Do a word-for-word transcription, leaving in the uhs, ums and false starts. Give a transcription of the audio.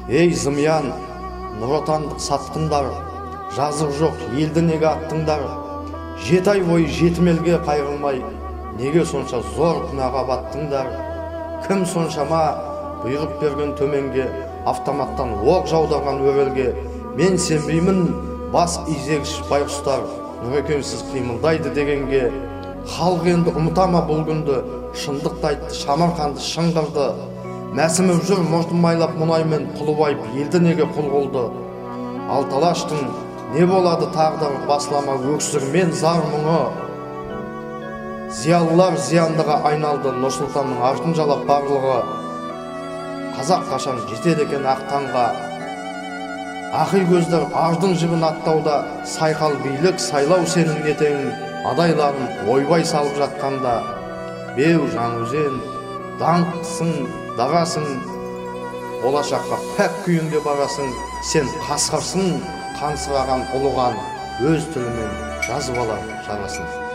Ей зымиян, нұротандық сатқындар, жазық жоқ елді неге аттыңдар? Жеті ай бойы жетім елге қайырылмай, неге сонша зор күнәға баттыңдар? Кім соншама бұйырып берген төменге, автоматтан оқ жаудырған өрелге? Мен сенбеймін бас изегіш байғұстар нұрекеңсіз қимылдайды дегенге. Халық енді ұмытама бұл күнді, шындықты айтты, Шамарқанды шыңғырды. Мәсіміп жүр мұртын майлап мұнаймен құлыбайып, елді неге құл қылды? Алталаштың не болады тағдыры басылама өксігімен зар мұңы? Зиялылар зияндыға айналды, Нұрсұлтанның артын жалап барлығы. Қазақ қашан жетеді екен ақ таңға? Ақи көздер ардың жібін аттауда, сайқал билік сайлау сенің ертеңің, адайларын ойбай салып жатқанда. Беу Жаңаөзен, даңқтысың, дағасың, болашаққа пәк күйінде барасың. Сен қасқырсың, қансыраған ұлыған, өз тілімен жазып алар жарасын.